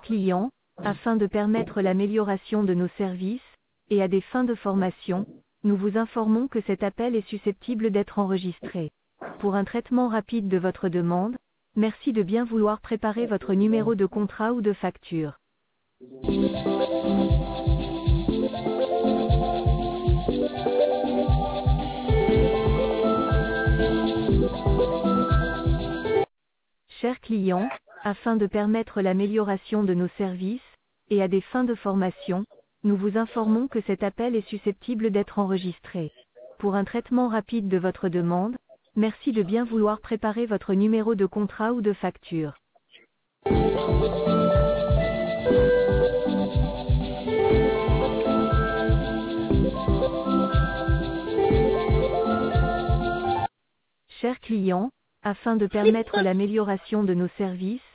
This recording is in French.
clients, afin de permettre l'amélioration de nos services, et à des fins de formation, nous vous informons que cet appel est susceptible d'être enregistré. Pour un traitement rapide de votre demande, merci de bien vouloir préparer votre numéro de contrat ou de facture. Chers clients, afin de permettre l'amélioration de nos services, et à des fins de formation, nous vous informons que cet appel est susceptible d'être enregistré. Pour un traitement rapide de votre demande, merci de bien vouloir préparer votre numéro de contrat ou de facture. Chers clients, afin de permettre l'amélioration de nos services,